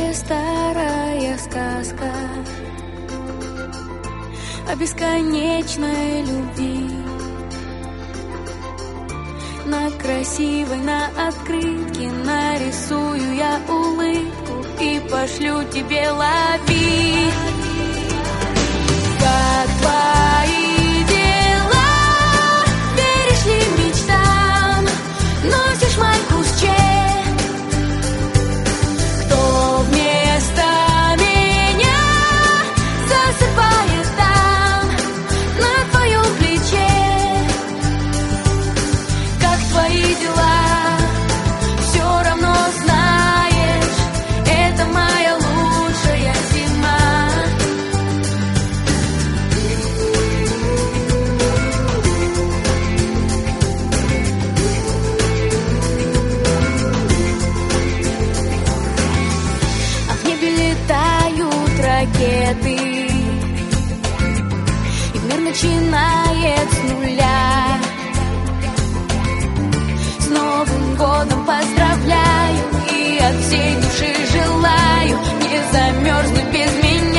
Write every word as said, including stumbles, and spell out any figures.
это старая сказка о бесконечной любви. На красивой, на открытке нарисую я улыбку и пошлю тебе, лови. Как твои дела? Веришь ли мечтам? Носишь майку с Че? Кто вместо меня засыпает там, на твоем плече? Как твои дела? Все равно знаешь, это моя лучшая зима. А в небе летают ракеты, и мир начинает с нуля. С Новым годом поздравляю и от всей души желаю не замерзнуть без меня.